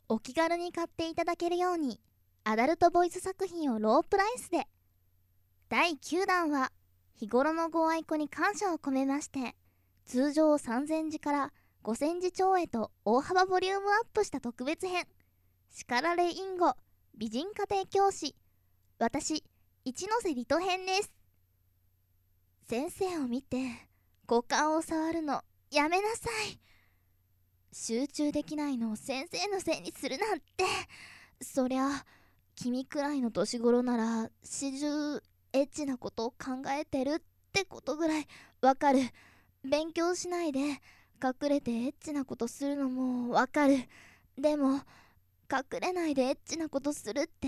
お気軽に買っていただけるようにアダルトボイス作品をロープライスで。第9弾は日頃のご愛顧に感謝を込めまして、通常3000字から5000字超へと大幅ボリュームアップした特別編、叱られインゴ美人家庭教師私一ノ瀬リト編です。先生を見て股間を触るのやめなさい。集中できないのを先生のせいにするなんて。そりゃ君くらいの年頃なら始終エッチなことを考えてるってことぐらいわかる。勉強しないで隠れてエッチなことするのもわかる。でも隠れないでエッチなことするって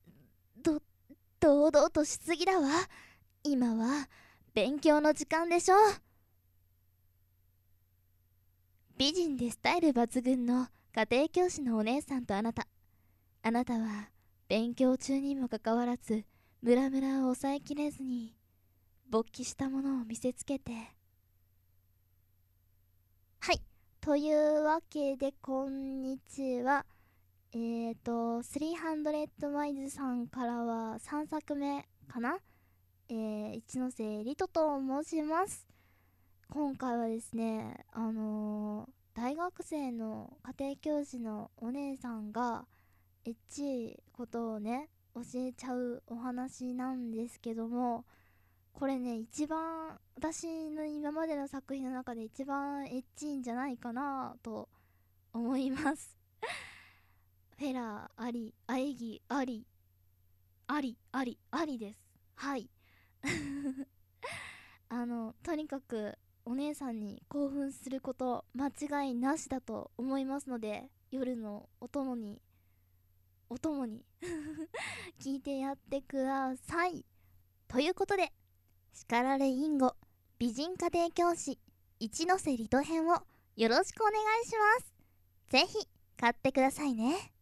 堂々としすぎだわ。今は勉強の時間でしょ。美人でスタイル抜群の家庭教師のお姉さんとあなたは勉強中にもかかわらずムラムラを抑えきれずに勃起したものを見せつけて。はい、というわけでこんにちは。300マイズさんからは3作目かな、一ノ瀬リトと申します。今回はですね、大学生の家庭教師のお姉さんがエッチいことをね教えちゃうお話なんですけども、これね一番私の今までの作品の中で一番エッチいんじゃないかなと思いますフェラーあり、喘ぎあり、ありです。はい。とにかくお姉さんに興奮すること間違いなしだと思いますので、夜のお供に聞いてやってください。ということで、叱られインゴ美人家庭教師一ノ瀬リト編をよろしくお願いします。ぜひ買ってくださいね。